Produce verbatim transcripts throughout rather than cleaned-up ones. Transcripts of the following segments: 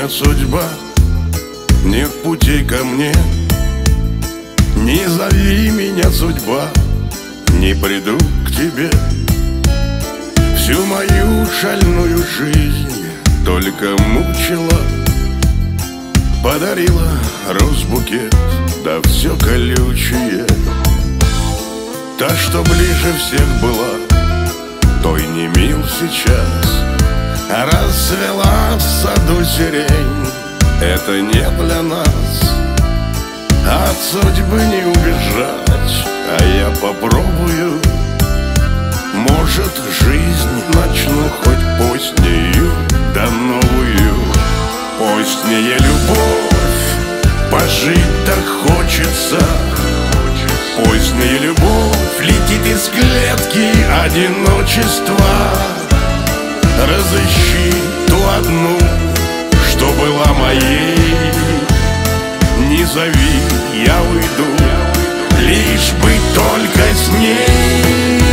нет судьба, нет путей ко мне. Не зови меня, судьба, не приду к тебе. Всю мою шальную жизнь только мучила, подарила роз-букет, да все колючее. Та, что ближе всех была, той не мил сейчас. А расцвела в саду сирень, это не для нас. От судьбы не убежать, а я попробую. Может, жизнь начну хоть позднею, да новую. Поздняя любовь, пожить так хочется. Поздняя любовь летит из клетки одиночества. Разыщи ту одну, что была моей. Не зови, я уйду, лишь бы только с ней.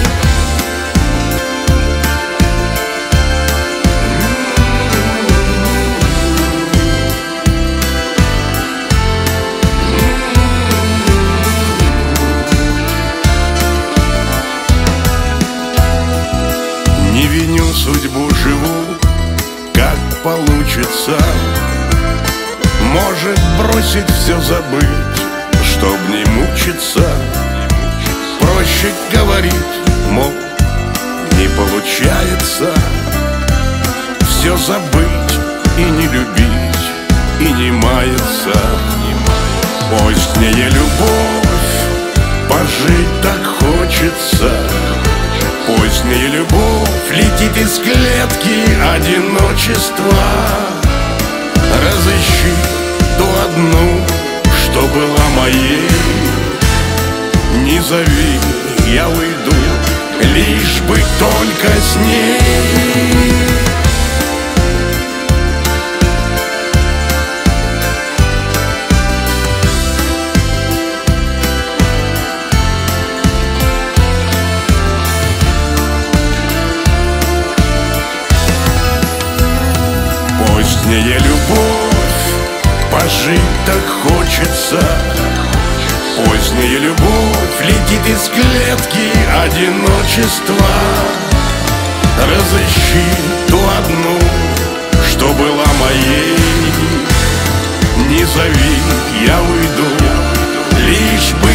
Не виню судьбу, живу, как получится. Может бросить все, забыть, чтоб не мучиться. Проще говорить, мол, не получается. Все забыть и не любить, и не маяться. Поздняя любовь, пожить так хочется. Поздняя любовь летит из клетки одиночества. Разыщи ту одну, что была моей. Не зови, я уйду, лишь бы только с ней. Поздняя любовь, пожить так хочется. Поздняя любовь летит из клетки одиночества. Разыщи ту одну, что была моей. Не зови, я уйду, лишь бы